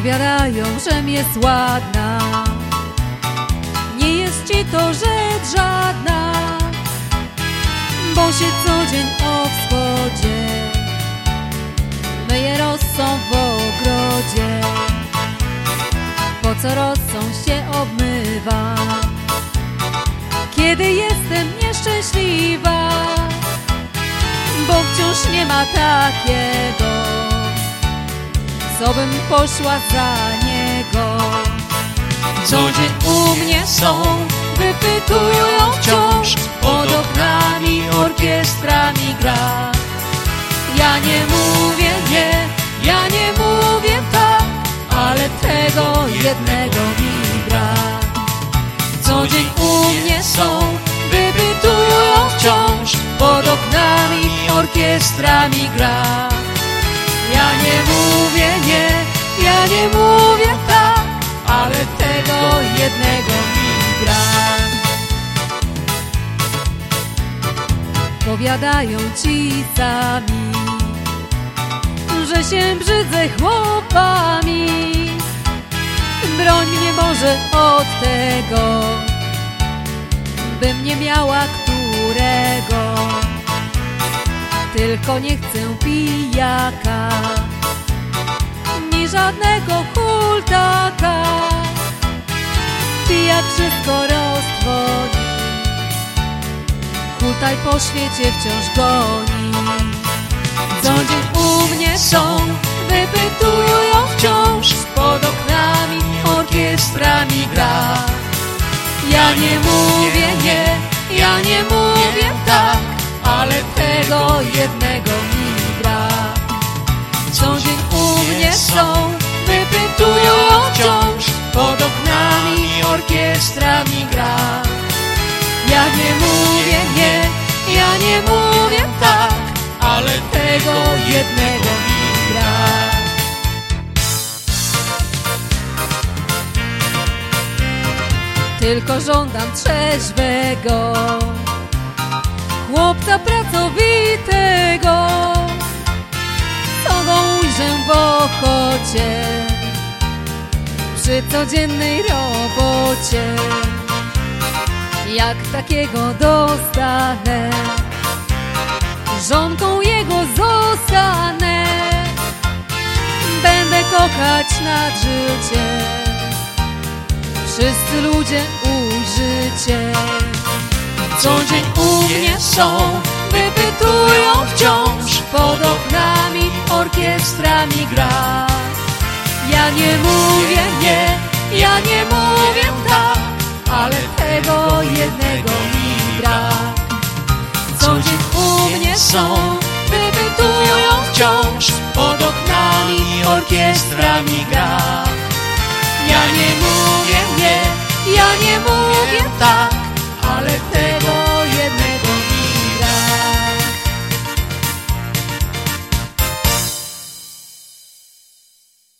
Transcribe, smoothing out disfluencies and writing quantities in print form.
Powiadają, żem jest ładna, nie jest ci to rzecz żadna, bo się co dzień o wschodzie myje rosą w ogrodzie. Po co rosą się obmywa, kiedy jestem nieszczęśliwa, bo wciąż nie ma takiego, co bym poszła za niego. Co dzień u mnie są, wypytują wciąż, pod oknami orkiestra mi gra. Ja nie mówię nie, ja nie mówię tak, ale tego jednego mi brak. Co dzień u mnie są, wypytują wciąż, pod oknami orkiestra mi gra. Ja nie mówię nie, ja nie mówię tak, ale tego jednego mi brak. Powiadają ci sami, że się brzydzę chłopami. Broń mnie może od tego, bym nie miała którego. Tylko nie chcę pijaka, ni żadnego hultaka. Pijak wszystko roztwoni, hultaj po świecie wciąż goni. Co dzień u mnie są, wypytują wciąż, pod oknami orkiestra mi gra. Ja nie mówię nie, ja nie mówię tak, ale tego jednego mi brak. Co dzień u mnie są, wypytują wciąż, pod oknami orkiestra mi gra. Ja nie mówię nie, ja nie mówię tak, ale tego jednego mi brak. Tylko żądam trzeźwego, chłopca pracowitego, co go ujrzę w ochocie przy codziennej robocie. Jak takiego dostanę, żonką jego zostanę. Będę kochać nad życie, wszyscy ludzie ujrzycie. Co dzień u mnie są, wypytują wciąż, pod oknami orkiestra mi gra. Ja nie mówię nie, ja nie mówię tak, ale tego jednego mi brak. Co dzień u mnie są, wypytują wciąż, pod oknami orkiestra mi gra. Ja nie mówię nie, ja nie mówię tak,